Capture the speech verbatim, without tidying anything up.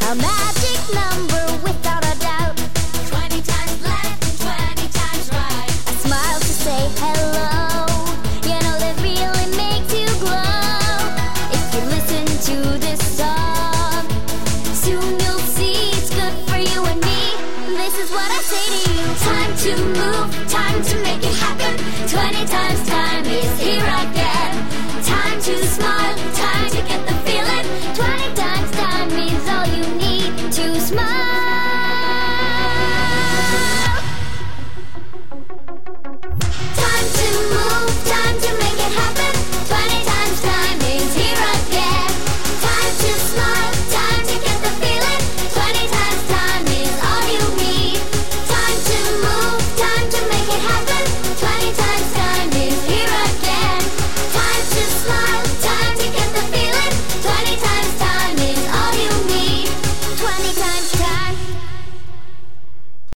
A magic number without a doubt. Twenty times left and twenty times right. A smile to say hello, you know that really makes you glow. If you listen to this song, soon you'll see it's good for you and me. This is what I say to you. Time to move, time to make it happen. Twenty times time is here again.